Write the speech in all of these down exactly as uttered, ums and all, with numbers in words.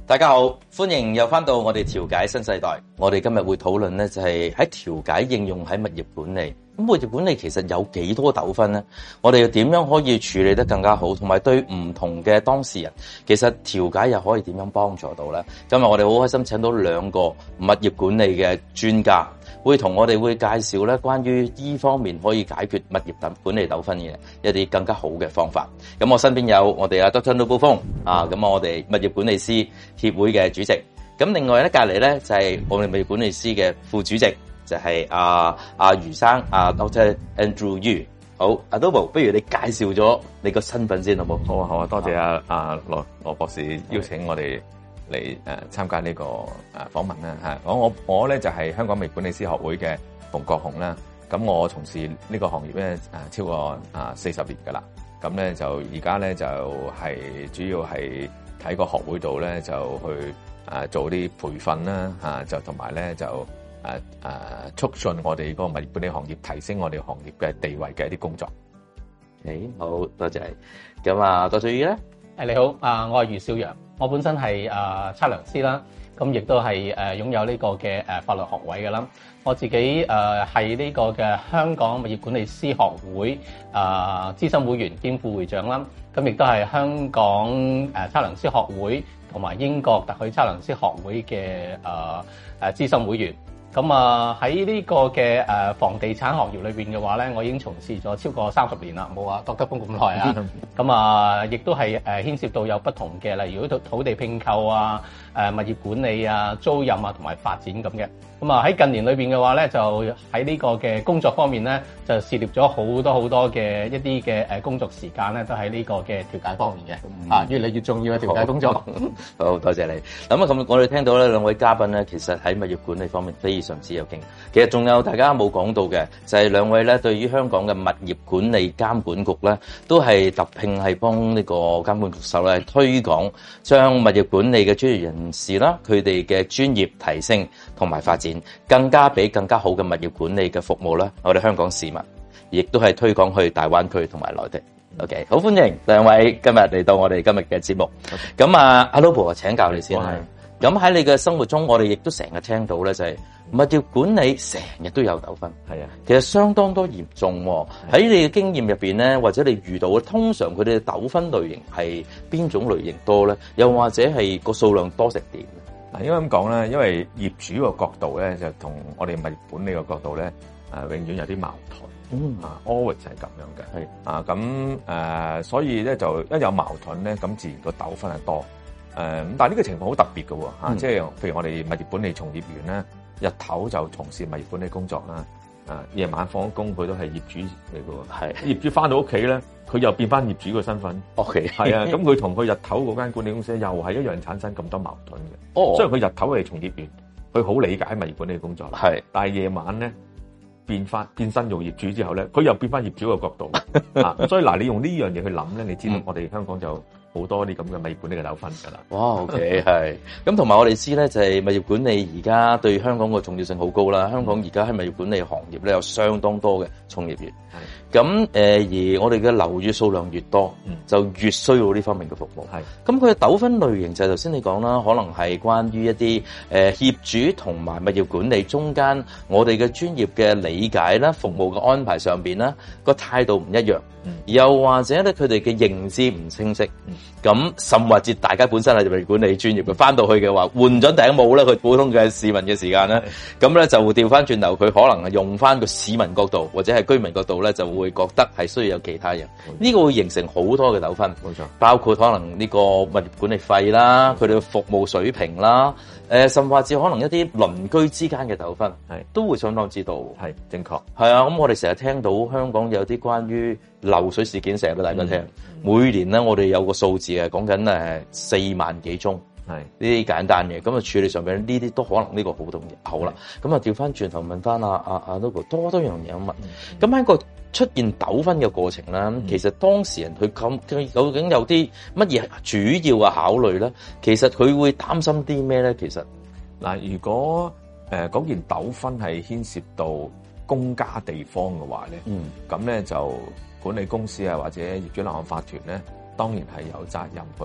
大家好，歡迎又翻到我哋調解新世代。我哋今日會討論呢，就係喺調解應用喺物業管理。咁物業管理其實有幾多糾紛呢？我哋要點樣可以處理得更加好？同埋對唔同嘅當事人，其實調解又可以點樣幫助到呢？今日我哋好開心請到兩個物業管理嘅專家，會同我哋會介紹咧關於呢方面可以解決物業管理糾紛嘅一啲更加好嘅方法。咁我身邊有我哋阿 Doctor Noble Fong啊，咁我哋物業管理師協會嘅主席。咁另外咧隔籬咧就係我哋物業管理師嘅副主席。就係阿阿余生阿 Doctor Andrew Yu。好，阿 Noble，不如你介紹咗你個身份先好冇？ 好啊，好啊，多謝阿阿羅羅博士邀請我哋嚟誒參加呢個誒訪問啦嚇。我我我咧就係、是、香港物業管理師學會嘅馮國雄啦。咁我從事呢個行業咧誒超過啊四十年㗎啦。咁咧就而家咧就係、是、主要係喺個學會度咧就去誒做啲培訓啦嚇，就同埋咧就。誒、啊、誒、啊，促進我哋嗰個物業管理行業，提升我哋行業嘅地位嘅一啲工作。 誒，好多謝你。咁啊，郭翠宇咧， 誒你好，啊我係余少陽，我本身係誒測量師啦，咁亦都係誒擁有呢個嘅誒法律學位嘅啦。我自己誒係呢個嘅香港物業管理師學會誒資深會員兼副會長啦，咁亦都係香港誒測量師學會同埋英國特許測量師學會嘅誒誒資深會員。咁啊喺呢個嘅誒房地產行業裏邊嘅話咧，我已經從事咗超過三十年啦，冇話讀得風咁耐啊。咁啊，亦都係誒牽涉到有不同嘅，例如土土地併購啊、誒物業管理啊、租賃啊同埋發展咁嘅。咁啊喺近年裏邊嘅話咧，就喺呢個嘅工作方面咧，就涉獵咗好多好多嘅一啲嘅誒工作時間咧，都喺呢個嘅調解方面嘅。嗯、啊，越嚟越重要嘅調解工作。 好，好多謝你。咁啊，咁我哋聽到咧兩位嘉賓咧，其實喺物業管理方面非常之有經驗。其實仲有大家冇講到嘅，就係、是、兩位咧對於香港嘅物業管理監管局咧，都係特聘係幫呢個監管局手咧推廣，將物業管理嘅專業人士啦，佢哋嘅專業提升同埋發展，更加俾更加好嘅物業管理嘅服務啦，我哋香港市民，亦都係推廣去大灣區同埋內地。OK， 好歡迎兩位今日嚟到我哋今日嘅節目。咁、okay. 啊，阿 Noble 啊，請教你先啦。咁喺你嘅生活中，我哋亦都成日聽到咧，就係物業管理成日都有糾紛。係啊，其實相當多嚴重。喺你嘅經驗入邊咧，或者你遇到，通常佢哋嘅糾紛類型係邊種類型多咧？又或者係個數量多成點？ 嗱，應該咁講咧，因為業主個角度咧，就同我哋物業管理個角度咧，誒，永遠有啲矛盾。嗯啊 always 係咁樣嘅。係啊，咁誒、呃，所以咧就一有矛盾咧，咁自然個糾紛係多。誒、呃，咁但係呢個情況好特別嘅喎，嚇、嗯，即係譬如我哋物業管理從業員咧，日頭就從事物業管理工作啦，啊，夜晚放工佢都係業主嚟嘅喎。係業主翻到屋企咧，佢又變翻業主嘅身份。OK，係啊，咁佢同佢日頭嗰間管理公司又係一樣產生咁多矛盾嘅。哦，雖然佢日頭係從業員，佢好理解物業管理工作。係，但係夜晚咧。變翻變身做業主之後咧，佢又變翻業主嘅角度啊！所以嗱，你用呢樣嘢去諗咧，你知道我哋香港就好多啲咁嘅物業管理嘅糾紛㗎啦。哇 ，OK， 係。咁同埋我哋知咧，就係物業管理而家對香港個重要性好高啦。香港而家喺物業管理行業咧有相當多嘅從業員。係。咁誒、呃，而我哋嘅樓宇數量越多，就越需要呢方面嘅服務。係。咁佢嘅糾紛類型就係頭先你講啦，可能係關於一啲誒、呃、業主同埋物業管理中間，我哋嘅專業嘅理解啦、服務嘅安排上邊啦，個態度唔一樣。又或者咧，佢哋嘅認知唔清晰，咁甚或至大家本身係物業管理專業嘅，翻到去嘅話換咗頂帽咧，佢普通嘅市民嘅時間咧，咁咧就會調翻轉頭，佢可能用翻個市民角度或者係居民角度咧，就會覺得係需要有其他人，呢個會形成好多嘅糾紛，冇錯，包括可能呢個物業管理費啦，佢哋嘅服務水平啦，誒，甚或至可能一啲鄰居之間嘅糾紛，係都會相當知道，係正確，係啊，咁我哋成日聽到香港有啲關於漏水事件成日俾大家聽，嗯、每年咧我哋有個數字係講緊誒四萬幾宗，係呢啲簡單嘅，咁啊處理上邊呢啲都可能呢個好重要。好啦，咁啊調翻轉頭問翻阿阿阿 Noble 多多樣嘢問，咁喺個出現糾紛嘅過程啦、嗯，其實當事人佢咁究竟有啲乜嘢主要嘅考慮咧？其實佢會擔心啲咩咧？其實嗱，如果誒嗰、呃、件糾紛係牽涉到公家地方嘅話咧，嗯，咁咧就管理公司啊或者業主立案法團咧，當然係有責任去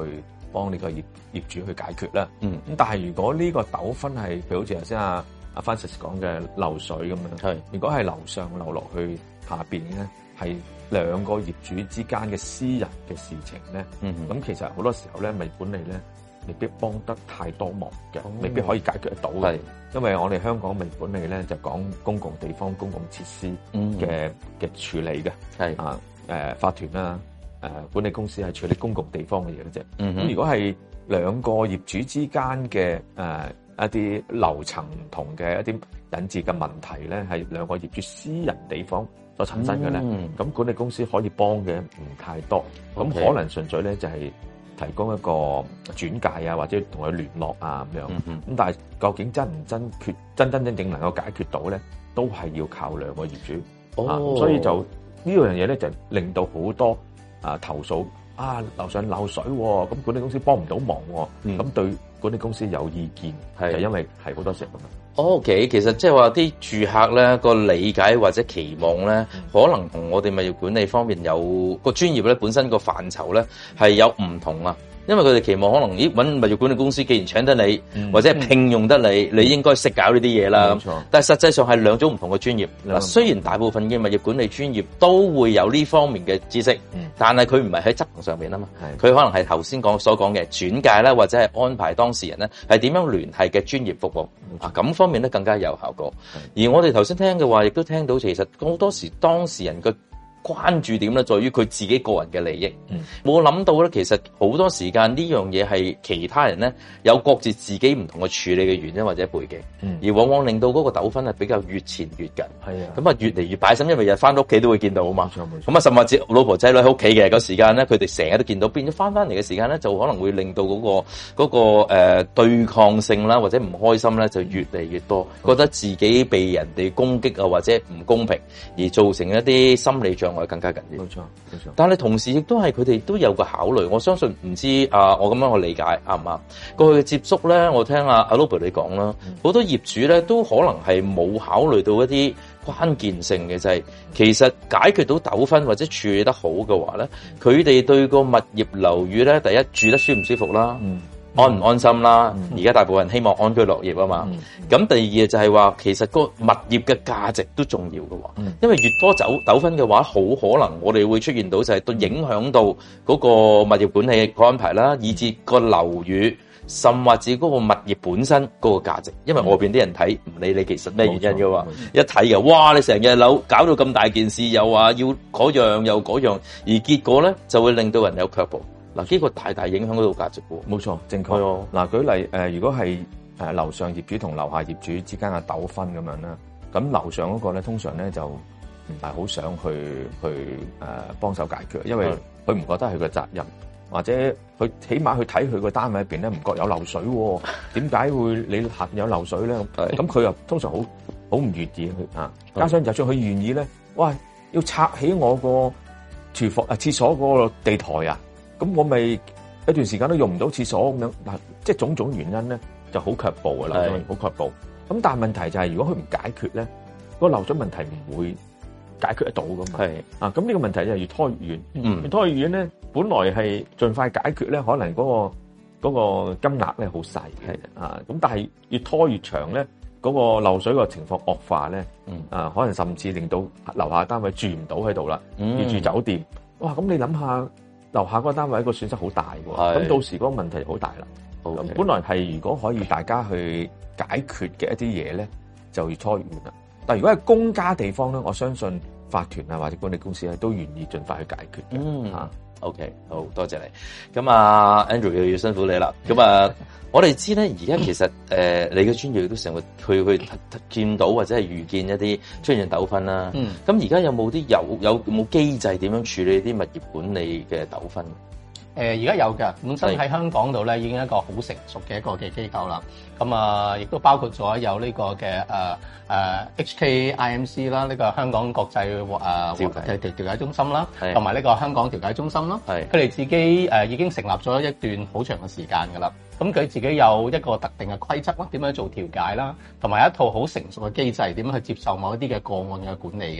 幫呢個業業主去解決啦。 嗯， 咁但係如果呢個糾紛係譬如好似頭先阿阿 Francis 講嘅漏水咁樣， 係如果係樓上漏落去下邊咧，係兩個業主之間嘅私人嘅事情咧， 嗯， 咁其實好多時候咧，物業管理咧未必幫得太多忙嘅，未必可以解決得到嘅。因為我哋香港物業管理咧就講公共地方、公共設施嘅嘅處理嘅，係啊誒法團啦、誒管理公司係處理公共地方嘅嘢嘅啫。咁如果係兩個業主之間嘅誒一啲樓層唔同嘅一啲引致嘅問題咧，係兩個業主私人地方所產生嘅咧，咁管理公司可以幫嘅唔太多，咁可能純粹咧就係提供一個轉介啊，或者同佢聯絡啊咁樣。咁、嗯、但係究竟真唔真決真真正正能夠解決到咧，都係要靠兩個業主。哦，啊、所以就呢樣嘢咧，就令到好多啊投訴啊樓上漏水，咁管理公司幫唔到忙，咁、嗯、對管理公司有意見，係就因為係好多時咁樣。 OK，其實即係話啲住客咧個理解或者期望咧，嗯、可能同我哋物業管理方面有個專業咧本身個範疇咧係有唔同啊。因為佢哋期望可能咦揾物業管理公司，既然請得你，嗯、或者係聘用得你，嗯、你應該識搞呢啲嘢啦。冇錯。但係實際上係兩種唔同嘅專業。嗱，雖然大部分嘅物業管理專業都會有呢方面嘅知識，嗯、但係佢唔係喺執行上面啊嘛。佢可能係頭先講所講嘅轉介啦，或者係安排當事人咧係點樣聯繫嘅專業服務。啊，咁方面咧更加有效果。而我哋頭先聽嘅話，亦都聽到其實好多時當事人嘅關注點咧，在於佢自己個人嘅利益。冇諗、嗯、到咧，其實好多時間呢樣嘢係其他人咧有各自自己唔同嘅處理嘅原因或者背景，嗯、而往往令到嗰個糾紛係比較越纏越緊。係啊，咁啊越嚟越擺心，因為日翻到屋企都會見到啊嘛。冇錯冇錯。咁啊，甚至老婆仔女喺屋企嘅嗰時間咧，佢哋成日都見到，變咗翻翻嚟嘅時間咧，就可能會令到嗰、嗰個嗰、嗰個誒、呃、對抗性啦，或者唔開心咧，就越嚟越多，嗯、覺得自己被人哋攻擊啊，或者唔公平，而造成一啲心理障礙更加緊要。冇錯，冇錯。但係同時亦都係佢哋都有個考慮。我相信唔知啊，我咁樣去理解啱唔啱？過去嘅接觸咧，我聽阿阿 Robert 你講啦，好、嗯、多業主咧都可能係冇考慮到一啲關鍵性嘅，就係、是、其實解決到糾紛或者處理得好嘅話咧，佢哋、嗯、對個物業樓宇咧，第一住得舒唔舒服啦。嗯安唔安心啦？而家、嗯、大部分人希望安居樂業啊嘛。咁、嗯、第二就係話，其實個物業嘅價值都重要嘅喎。嗯、因為越多糾糾紛嘅話，好可能我哋會出現到就係都影響到嗰個物業管理嘅安排啦，以至個樓宇，甚或至嗰個物業本身嗰個價值。因為外邊啲人睇唔理你其實咩原因嘅喎，一睇嘅，哇！你成日樓搞到咁大件事，又話要嗰樣又嗰樣，而結果咧就會令到人有卻步。嗱，呢個大大影響嗰個價值喎。冇錯，正確。嗱、哦，舉例誒、呃，如果係誒樓上業主同樓下業主之間嘅糾紛咁樣啦，咁樓上嗰個咧通常咧就唔係好想去去誒幫手解決，因為佢唔覺得係佢嘅責任，或者佢起碼去睇佢個單位入邊咧唔覺有漏水喎，點解會你下邊有漏水咧？咁佢又通常好好唔願意去啊。加上就算佢願意咧，哇，要拆起我個廚房啊廁所嗰個地台啊！咁我咪一段時間都用唔到廁所咁樣，嗱，即係種種原因咧，就好卻步啊，漏水好卻步。咁但係問題就係，如果佢唔解決咧，個漏水問題唔會解決得到噶嘛。係啊，咁呢個問題就越拖越遠。嗯，越拖越遠咧，本來係盡快解決咧，可能嗰個嗰個金額咧好細嘅啊。咁但係越拖越長咧，嗰個漏水個情況惡化咧，嗯啊，可能甚至令到樓下單位住唔到喺度啦，要住酒店。哇，咁你諗下。樓下嗰個單位個損失好大喎，咁到時嗰個問題好大啦。咁 Okay. 本來係如果可以大家去解決嘅一啲嘢咧，就越拖越遠啦。但係如果係公家地方咧，我相信法團啊或者管理公司咧都願意盡快去解決。嗯啊 ，OK，好多謝你。咁啊 ，Andrew 又要辛苦你啦。咁啊，我哋知咧，而家其實誒、呃、你嘅專業都成日去去見到或者係預見一啲出現糾紛啦。嗯。咁而家有冇啲有有冇機制點樣處理啲物業管理嘅糾紛？ 誒而家有嘅，本身喺香港度咧已經一個好成熟嘅一個嘅機構啦。咁啊，亦都包括咗有呢個嘅誒誒 H K I M C 啦，呢個香港國際誒調解調解中心啦，同埋呢個香港調解中心啦。係佢哋自己誒已經成立咗一段好長嘅時間㗎啦。咁佢自己有一個特定嘅規則啦，點樣做調解啦，同埋一套好成熟嘅機制，點樣去接受某一啲嘅個案嘅管理嘅。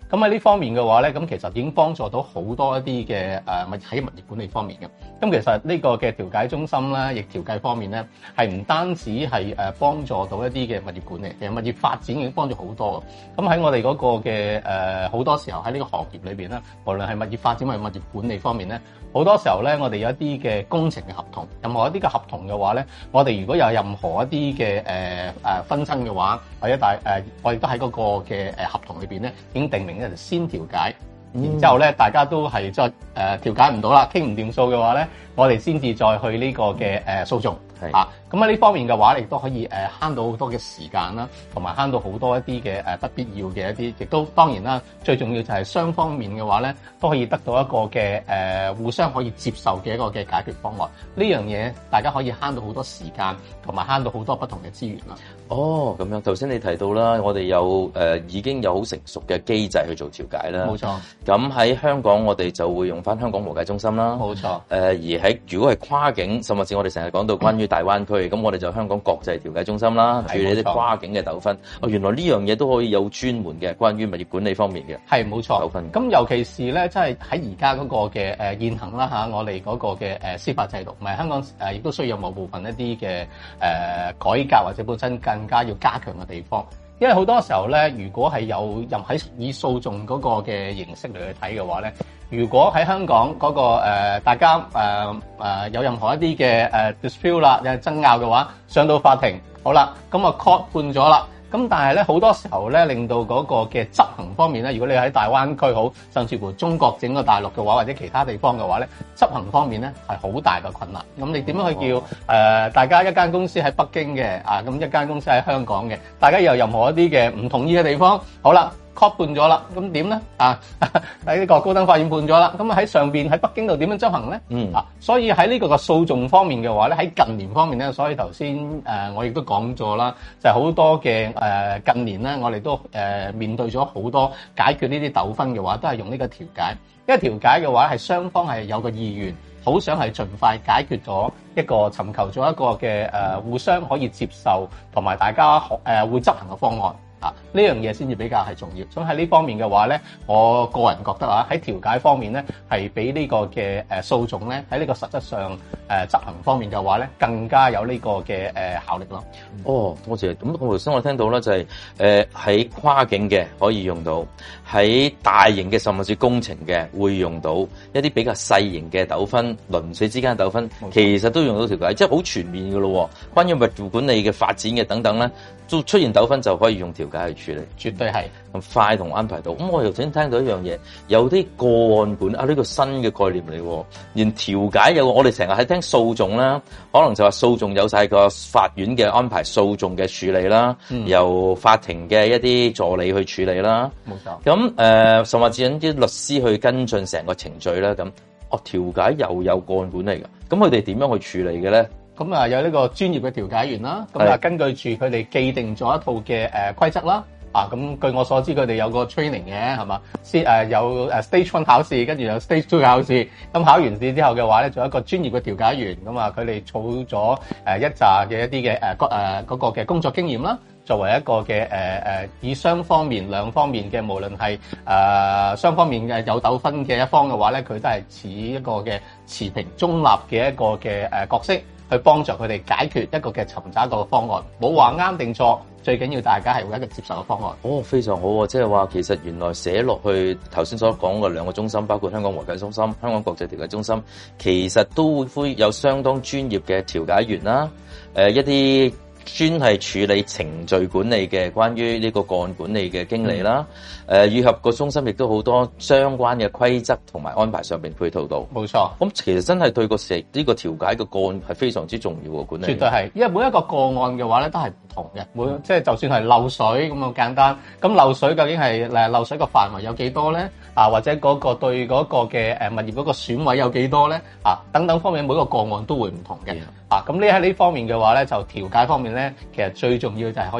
咁喺呢方面嘅話咧，咁其實已經幫助到好多一啲嘅誒物喺物業管理方面嘅。咁其實呢個嘅調解中心咧，亦調解方面咧，係唔單止係誒幫助到一啲嘅物業管理，其實物業發展已經幫助好多嘅。咁喺我哋嗰個嘅誒好多時候喺呢個行業裏邊咧，無論係物業發展或者物業管理方面咧，好多時候咧，我哋有一啲嘅工程嘅合同，任何一啲嘅合同嘅話咧，我哋如果有任何一啲嘅誒誒紛爭嘅話，或者大誒、呃，我哋都喺嗰個嘅誒合同裏邊咧，已經定明咧就先調解。然之後咧，大家都係即係誒調解唔到啦，傾唔掂數嘅話咧，我哋先至再去呢個嘅誒訴訟。係啊，咁喺呢方面嘅話，亦都可以誒慳到好多嘅時間啦，同埋慳到好多一啲嘅誒不必要嘅一啲，亦都當然啦，最重要就係雙方面嘅話咧，都可以得到一個嘅誒互相可以接受嘅一個嘅解決方案。呢樣嘢大家可以慳到好多時間，同埋慳到好多不同嘅資源啦。 哦，咁樣頭先你提到啦，我哋有誒、呃、已經有好成熟嘅機制去做調解啦。 冇錯。 咁喺香港，我哋就會用翻香港和解中心啦。 冇錯。誒、 呃、而喺如果係跨境，甚至我哋成日講到關於大灣區，咁、嗯、我哋就香港國際調解中心啦，處理啲跨境嘅糾紛。哦，原來呢樣嘢都可以有專門嘅關於物業管理方面嘅。 係冇錯。糾紛。 咁尤其是咧，即係喺而家嗰個嘅誒現行啦嚇，我哋嗰個嘅誒司法制度，唔係香港誒，亦都需要某部分一啲嘅誒改革或者本身更加要加強嘅地方。因為好多時候咧，如果係有任喺以訴訟嗰個嘅形式嚟去睇嘅話咧，如果喺香港嗰、那個誒、呃、大家誒誒、呃呃、有任何一啲嘅誒 dispute 啦，有爭拗嘅話，上到法庭，好啦，咁啊 court 判咗啦。咁但係咧，好多時候咧，令到嗰個嘅執行方面咧，如果你喺大灣區好，甚至乎中國整個大陸嘅話，或者其他地方嘅話咧，執行方面咧係好大嘅困難。咁你點樣去叫誒、呃、大家一間公司喺北京嘅啊，咁一間公司喺香港嘅，大家有任何一啲嘅唔同意嘅地方，好啦。確判咗啦，咁點咧？啊，喺呢個高等法院判咗啦，咁喺上邊喺北京度點樣執行咧？嗯，啊，所以喺呢個嘅訴訟方面嘅話咧，喺近年方面咧，所以頭先誒我亦都講咗啦，就係、是、好多嘅誒、呃、近年咧，我哋都誒、呃、面對咗好多解決呢啲糾紛嘅話，都係用呢個調解，因為調解嘅話係雙方係有個意願，好想係盡快解決咗一個尋求咗一個嘅誒、呃、互相可以接受同埋大家誒、呃、會執行嘅方案。啊！呢樣嘢先至比較係重要，所以喺呢方面嘅話咧，我個人覺得啊，喺調解方面咧，係比呢個嘅誒訴訟咧，喺呢個實質上誒、呃、執行方面嘅話咧，更加有呢個嘅誒、呃、效力咯。 哦，多謝。咁我頭先我聽到咧就係誒喺跨境嘅可以用到，喺大型嘅甚至工程嘅會用到，一啲比較細型嘅糾紛、鄰舍之間嘅糾紛，其實都用到調解，即係好全面㗎咯。關於物業管理嘅發展嘅等等咧，都出現糾紛就可以用調解去處理， 絕對係咁快同安排到。咁我又想聽到一樣嘢，有啲個案管啊，呢個新嘅概念嚟，連調解有我哋成日喺聽訴訟啦，可能就話訴訟有晒個法院嘅安排訴訟嘅處理啦，嗯、由法庭嘅一啲助理去處理啦， 冇錯。 咁誒，甚至有啲律師去跟進成個程序啦。咁哦，調解又有個案管理㗎，咁佢哋點樣去處理嘅咧？ 咁啊，有呢個專業嘅調解員啦，咁啊根據住佢哋既定咗一套嘅誒規則啦，啊咁據我所知佢哋有個 training 嘅係嘛，先誒有誒 stage one 考試，跟住有 stage two 考試，咁考完試之後嘅話咧，做一個專業嘅調解員，咁啊佢哋儲咗誒一紮嘅一啲嘅誒誒嗰個嘅工作經驗啦。作為一個嘅誒誒，以雙方面兩方面嘅，無論係誒雙方面嘅有糾紛嘅一方嘅話咧，佢都係似一個嘅持平中立嘅一個嘅誒角色，去幫助佢哋解決一個嘅尋找一個方案，冇話啱定錯，最緊要大家係會一個接受嘅方案。 哦，非常好啊！即係話其實原來寫落去頭先所講嘅兩個中心，包括香港和解中心、香港國際調解中心，其實都會有相當專業嘅調解員啦，誒、呃、一啲。專係處理程序管理嘅，關於呢個個案管理嘅經理啦，誒、嗯呃，以及個中心亦都好多相關嘅規則同埋安排上邊配套到。 冇錯， 咁其實真係對個成呢個調解嘅個案係非常之重要嘅管理。 絕對係，因為每一個個案嘅話咧都係唔同嘅，每即係就算係漏水咁咁簡單，咁漏水究竟係誒漏水個範圍有幾多咧？啊，或者嗰個對嗰個嘅誒物業嗰個損毀有幾多咧？啊，等等方面每個個案都會唔同嘅。啊，咁呢喺呢方面嘅話咧，就調解方面咧，其實最重要就係可以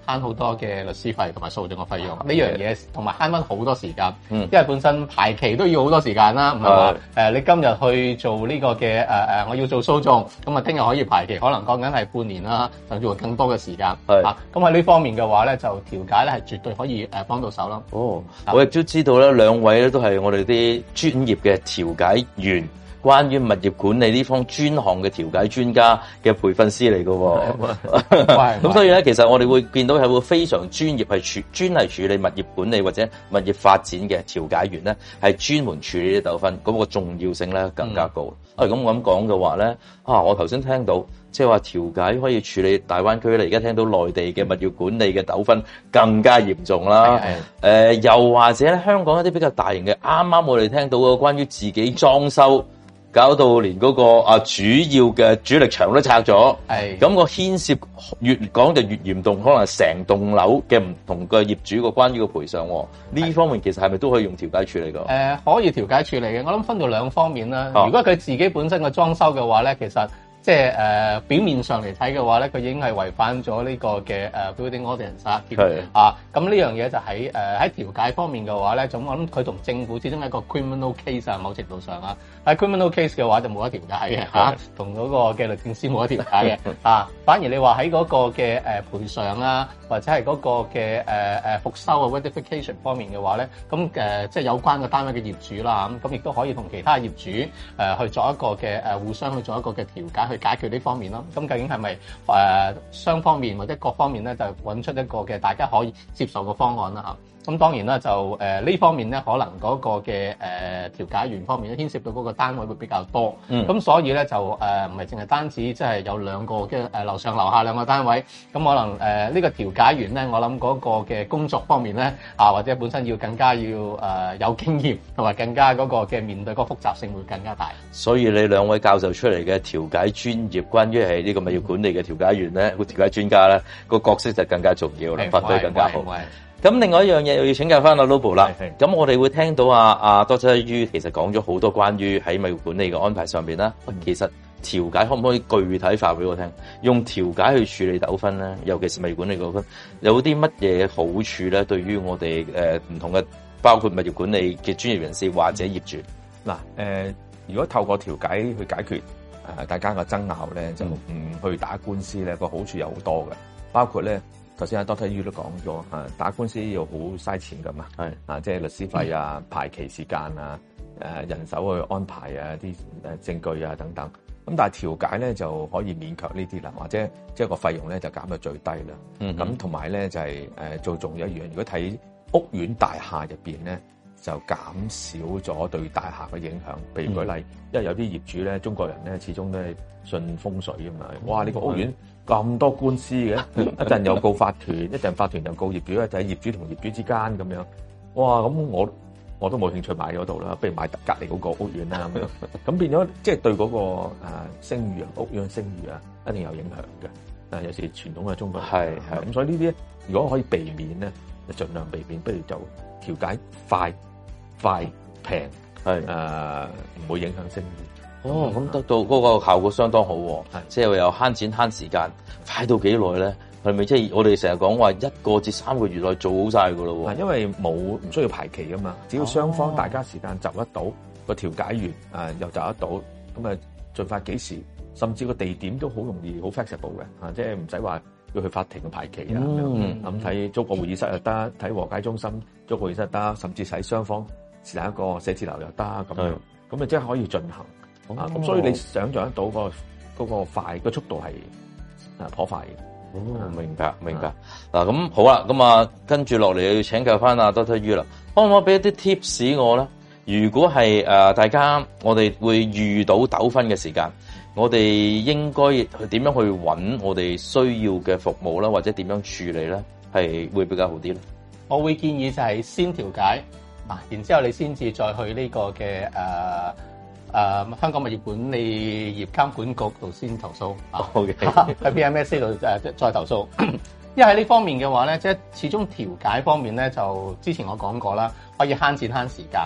慳好多嘅律師費同埋訴訟嘅費用。呢樣嘢同埋慳翻好多時間， 嗯、 因為本身排期都要好多時間啦，唔係話誒你今日去做呢個嘅誒誒，我要做訴訟，咁啊聽日可以排期，可能講緊係半年啦，甚至乎更多嘅時間。係啊，咁喺呢方面嘅話咧，就調解咧係絕對可以誒幫到手咯。 哦，我亦都知道咧，兩位咧都係我哋啲專業嘅調解員。關於物業管理呢方專項嘅調解專家嘅培訓師嚟嘅，咁所以咧，其實我哋會見到係會非常專業係處專係處理物業管理或者物業發展嘅調解員咧，係專門處理啲糾紛，咁個重要性咧更加高。啊、嗯，咁我咁講嘅話咧，啊，我頭先聽到即係話調解可以處理大灣區咧，而家聽到內地嘅物業管理嘅糾紛更加嚴重啦。誒、呃，又或者咧，香港一啲比較大型嘅，啱啱我哋聽到嘅關於自己裝修。搞到連嗰個啊主要嘅主力牆都拆咗，係咁個牽涉越講就越嚴重，可能成棟樓嘅唔同嘅業主個關於個賠償呢方面，其實係咪都可以用調解處理㗎？誒、呃， 可以調解處理嘅，我諗分到兩方面啦。如果佢自己本身嘅裝修嘅話咧，其實即係誒、呃、表面上嚟睇嘅話咧，佢已經係違反咗呢個嘅誒 Building Ordinance 係啊。咁呢樣嘢就喺誒喺調解方面嘅話咧，咁我諗佢同政府始終係一個 criminal case 啊，某程度上啊，喺 criminal case 嘅話就冇得調解嘅嚇，同嗰個嘅律政司冇得調解嘅啊。反而你話喺嗰個嘅誒賠償啊，或者係嗰個嘅誒誒復修啊 rectification 方面嘅話咧，咁誒即係有關嘅單位嘅業主啦，咁咁亦都可以同其他業主誒、呃、去做一個嘅誒互相去做一個嘅調解去解決呢方面咯。咁究竟係咪誒雙方面或者各方面咧，就揾出一個嘅大家可以接受嘅方案啦嚇？咁當然啦，就誒呢、呃、方面咧，可能嗰個嘅誒、呃、調解員方面咧，牽涉到嗰個單位會比較多。咁、嗯、所以咧就誒唔係淨係單止即係有兩個嘅誒樓上樓下兩個單位。咁可能誒呢、呃這個調解員咧，我諗嗰個嘅工作方面咧啊，或者本身要更加要誒、呃、有經驗，同埋更加嗰個嘅面對嗰個複雜性會更加大。 所以你兩位教授出嚟嘅調解專業，關於係呢個物業管理嘅調解員咧，個調解專家咧，個角色就更加重要啦，發揮更加好。咁另外一樣嘢又要請教翻阿 Noble 啦。咁我哋會聽到啊啊 Doctor Yu 其實講咗好多關於喺物業管理嘅安排上邊啦。其實調解可唔可以具體化俾我聽？用調解去處理糾紛咧，尤其是物業管理糾紛，有啲乜嘢好處咧？對於我哋誒唔同嘅，包括物業管理嘅專業人士或者業主。 嗱誒、呃，如果透過調解去解決誒、呃、大家嘅爭拗咧，就唔去打官司咧，個好處有好多嘅，包括咧。頭先阿 Doctor Yu 都講咗，啊打官司要好嘥錢噶嘛，係啊，即係律師費啊、排期時間啊、誒人手去安排啊、啲誒證據啊等等。咁但係調解咧就可以勉強呢啲啦，或者即係個費用咧就減到最低啦。咁同埋咧就係誒做重要一樣，如果睇屋苑大廈入邊咧，就減少咗對大廈嘅影響。譬如舉例，因為有啲業主咧，中國人咧始終都係信風水㗎嘛。哇！呢個屋苑咁多官司嘅，一陣又告法團，一陣法團又告業主，就喺業主同業主之間咁樣。哇！咁我我都冇興趣買嗰度啦，不如買隔離嗰個屋苑啦咁樣。咁變咗即係對嗰個誒聲譽啊，屋苑聲譽啊，一定有影響嘅。誒，有時傳統嘅中國人係係咁，所以呢啲如果可以避免咧，就盡量避免，不如就調解快快平，係誒唔會影響聲譽。 哦，咁得到嗰個效果相當好喎，即係又慳錢慳時間，快到幾耐咧？係咪即係我哋成日講話一個至三個月內做好晒噶咯喎？ 因為冇唔需要排期噶嘛，只要雙方大家時間就得到，個調解員誒又就得到，咁啊盡快幾時，甚至個地點都好容易好 flexible 嘅，啊即係唔使話要去法庭嘅排期啊咁樣，咁睇租個會議室又得，睇和解中心租個會議室得，甚至使雙方是但一個寫字樓又得咁樣，咁啊即係可以進行。啊，咁所以你想象得到個嗰個快個速度係啊頗快嘅。 哦，明白明白。嗱咁好啦，咁啊跟住落嚟又要請教翻阿 Doctor Yu 啦，可唔可以俾一啲 tips 我咧？如果係誒大家我哋會遇到糾紛嘅時間，我哋應該去點樣去揾我哋需要嘅服務啦，或者點樣處理咧，係會比較好啲咧？ 我會建議就係先調解啊，然之後你先至再去呢個嘅誒。呃誒、呃、香港物業管理業監管局度先投訴啊，喺、okay. P M S 度誒再投訴。因為喺呢方面嘅話咧，即係始終調解方面咧，就之前我講過啦，可以慳錢慳時間啦。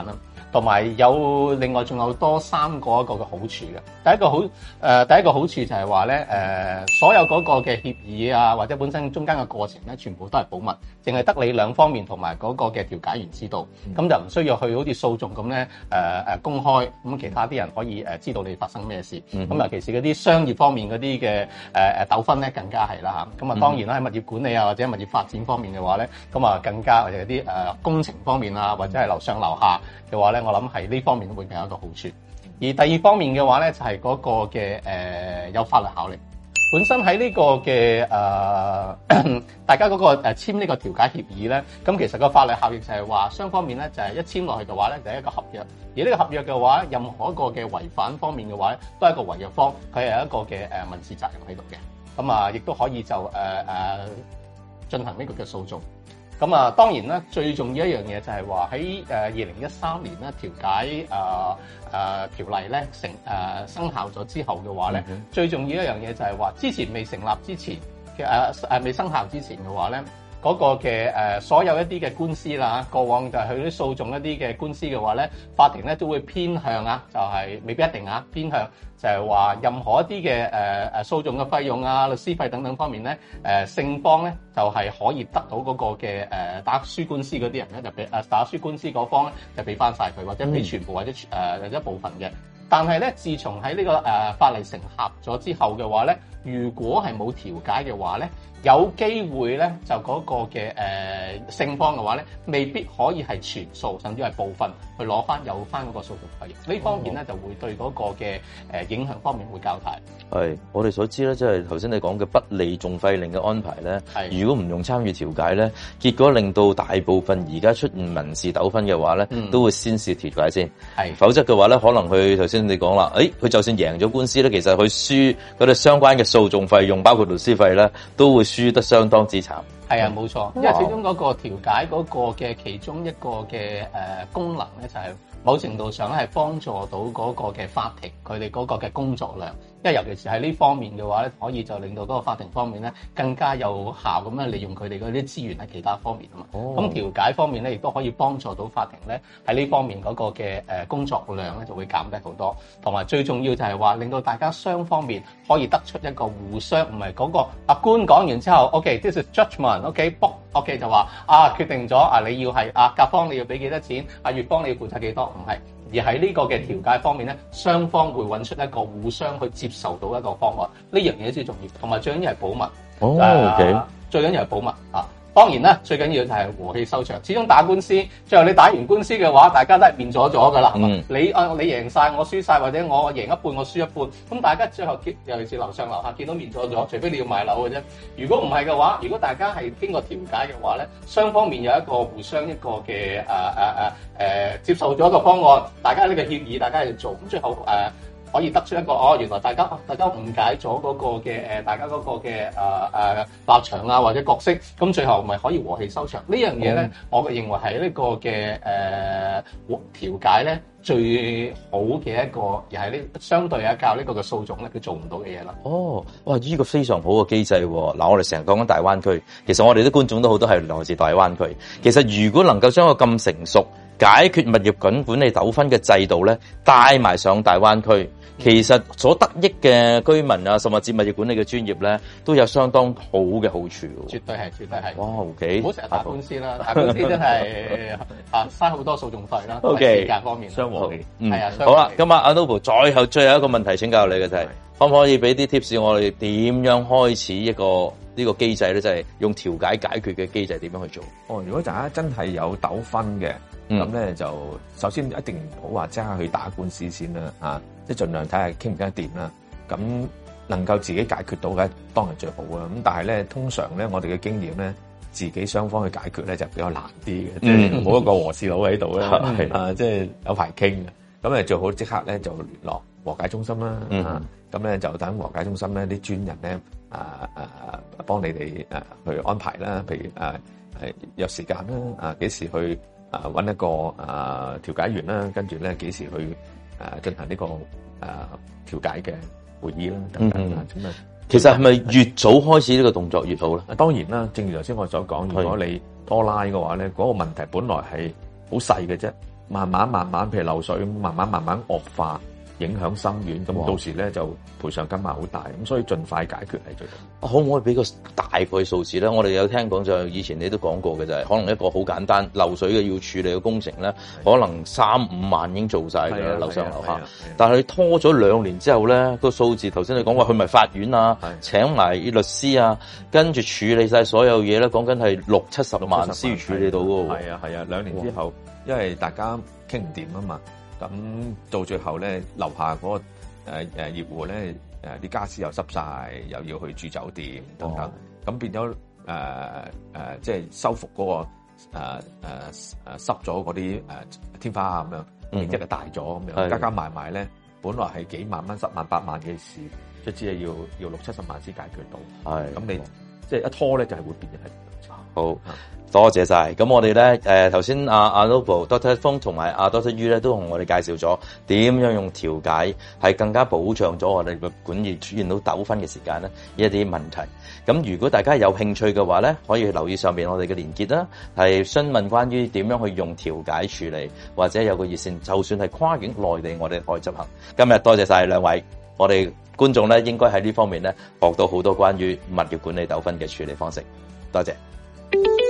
同埋有另外仲有多三個一個嘅好處嘅。第一個好誒、呃，第一個好處就係話咧誒，所有嗰個嘅協議啊，或者本身中間嘅過程咧，全部都係保密，淨係得你兩方面同埋嗰個嘅調解員知道，咁、嗯、就唔需要去好似訴訟咁咧誒誒公開，咁其他啲人可以誒知道你發生咩事。咁、嗯、尤其是嗰啲商業方面嗰啲嘅誒誒糾紛咧，更加係啦嚇。咁啊當然啦，喺物業管理啊或者物業發展方面嘅話咧，咁啊更加或者啲誒工程方面啊，或者係樓上樓下嘅話咧，我諗係呢方面會有一個好處。而第二方面嘅話咧，就係、是、嗰個嘅誒、呃、有法律效力。本身喺呢個嘅誒、呃，大家嗰個誒簽呢個調解協議咧，咁其實個法律效力就係話雙方面咧就係一簽落去嘅話咧，就係一個合約。而呢個合約嘅話，任何一個嘅違反方面嘅話咧，都係一個違約方，佢係有一個嘅誒民事責任喺度嘅。咁啊，亦都可以就誒誒進行呢個嘅訴訟。咁啊，當然啦，最重要一樣嘢就係話喺誒二零一三年咧調解誒誒、呃、條例咧成誒、呃、生效咗之後嘅話咧，嗯、最重要一樣嘢就係話之前未成立之前嘅誒誒未生效之前嘅話咧，嗰、那個嘅誒、呃、所有一啲嘅官司啦，過往就係去啲訴訟一啲嘅官司嘅話咧，法庭咧都會偏向啊，就係、是、未必一定啊，偏向就係話任何一啲嘅誒誒訴訟嘅費用啊、律師費等等方面咧，誒勝方咧就係、是、可以得到嗰個嘅誒、呃、打輸官司嗰啲人咧就俾誒打輸官司嗰方咧就俾翻晒佢，或者俾全部或者誒、呃、一部分嘅。但係咧，自從喺呢、這個誒、呃、法例成合咗之後嘅話咧，如果係冇調解嘅話咧，有機會咧就嗰個嘅誒、呃、勝方嘅話咧，未必可以係全數，甚至係部分去攞翻有翻嗰個訴訟費。呢、哦、方面咧就會對嗰個嘅誒、呃、影響方面會較大。係我哋所知咧，即係頭先你講嘅不利訟費令嘅安排咧，如果唔用參與調解咧，結果令到大部分而家出現民事糾紛嘅話咧，嗯、都會先試調解先。係，否則嘅話咧，可能佢頭先你講啦，誒，佢就算贏咗官司咧，其實佢輸嗰啲相關嘅訴訟費用，包括律師費咧，都會輸得相當之慘。係啊，冇錯，因為始終嗰個調解嗰個嘅其中一個嘅誒功能咧，就係某程度上咧係幫助到嗰個嘅法庭佢哋嗰個嘅工作量。因為尤其是喺呢方面嘅話咧，可以就令到嗰個法庭方面咧更加有效咁樣利用佢哋嗰啲資源喺其他方面啊嘛。咁、哦、調解方面咧，亦都可以幫助到法庭咧喺呢方面嗰個嘅誒工作量咧就會減低好多。同埋最重要就係話令到大家雙方面可以得出一個互相唔係嗰個阿官講完之後 ，OK，this is judgment，OK，book，OK 就話啊決定咗啊你要係啊甲方你要俾幾多錢，啊乙方你要負責幾多，唔係。而喺呢個嘅調解方面咧，雙方會揾出一個互相去接受到一個方案，呢樣嘢最重要，同埋最緊要係保密。哦、呃 okay. 最緊要係保密啊！當然啦，最緊要就係和氣收場。始終打官司，最後你打完官司嘅話，大家都係面咗咗噶啦，係嘛、嗯？你啊，你贏晒，我輸晒，或者我贏一半，我輸一半，咁大家最後見，尤其是樓上樓下見到面咗咗，除非你要買樓嘅啫。如果唔係嘅話，如果大家係經過調解嘅話咧，雙方面有一個互相一個嘅誒誒誒誒接受咗一個方案，大家呢個協議，大家去做，咁最後誒。呃可以得出一個哦，原來大家大家誤解咗嗰個嘅誒，大家嗰個嘅誒誒立場啊或者角色，咁最後咪可以和氣收場。呢樣嘢咧，嗯、我認為係呢個嘅誒調解咧最好嘅一個，而係呢相對啊較呢個嘅訴訟咧，佢做唔到嘅嘢啦。哦，哇！呢、這個非常好嘅機制喎。嗱，我哋成日講緊大灣區，其實我哋啲觀眾都好多係來自大灣區。其實如果能夠將個咁成熟解決物業管管理糾紛嘅制度咧帶埋上大灣區。其實所得益嘅居民啊，甚至物業管理嘅專業咧，都有相當好嘅好處。絕對係，絕對係。哇 ，OK，唔好成日打官司啦，打官司真係啊嘥好多訴訟費啦。OK，時間方面，雙和氣。嗯，係啊。好啦，今日阿 Noble 最後最後一個問題請教你嘅就係、是，可唔可以俾啲 tips 我哋點樣開始一個呢個機制咧？就係、是、用調解解決嘅機制點樣去做？哦，如果大家真係有糾紛嘅。咁咧、嗯、就首先一定唔好話即刻去打官司先啦，啊，即係盡量睇下傾唔傾得掂啦。咁能夠自己解決到嘅當然最好啊。咁但係咧，通常咧我哋嘅經驗咧，自己雙方去解決咧就比較難啲嘅，嗯、即係冇一個和事佬喺度咧，係啊，即係有排傾嘅。咁誒最好即刻咧就聯絡和解中心啦，嗯、啊，咁咧就等和解中心咧啲專人咧啊啊幫你哋啊去安排啦，譬如啊係約時間啦，啊幾時去。啊，揾一個啊調解員啦，跟住咧幾時去啊進行呢個啊調解嘅會議啦等等啊，咁啊，其實係咪越早開始呢個動作越好咧？當然啦，正如頭先我所講，如果你拖拉嘅話咧，嗰個問題本來係好細嘅啫， 慢慢慢慢，譬如漏水，慢慢慢慢惡化，影響深遠，咁到時咧就賠償金額好大，咁所以盡快解決係最好。 可唔可以俾個大概數字咧？我哋有聽講就以前你都講過嘅就係，可能一個好簡單漏水嘅要處理嘅工程咧，可能三五萬已經做晒嘅樓上樓下，但係拖咗兩年之後咧，個數字頭先你講話去埋法院啊，請埋律師啊，跟住處理晒所有嘢咧，講緊係六七十萬先處理到嘅喎。 係啊係啊，兩年之後，因為大家傾唔掂啊嘛。咁到最後咧，樓下嗰、那個誒誒、呃、業戶咧，誒啲家私又濕晒，又要去住酒店等等，咁、哦、變咗誒誒，即係修復嗰、那個誒誒誒濕咗嗰啲誒天花啊咁樣，面積就大咗咁樣，嗯、加加埋埋咧，本來係幾萬蚊、十萬、八萬嘅事，卒之係要要六七十萬先解決到。係咁你即係一拖咧，就係會變咗係。 好。多謝晒，咁我哋咧誒頭先阿阿 Noble Doctor 峰同埋阿 Doctor Yu 咧都同我哋介紹咗點樣用調解係更加保障咗我哋嘅管業出現到糾紛嘅時間咧呢一啲問題。咁如果大家有興趣嘅話咧，可以留意上邊我哋嘅連結啦，係詢問關於點樣去用調解處理，或者有個熱線，就算係跨境內地，我哋可以執行。今日多謝晒兩位，我哋觀眾咧應該喺呢方面咧學到好多關於物業管理糾紛嘅處理方式。多謝。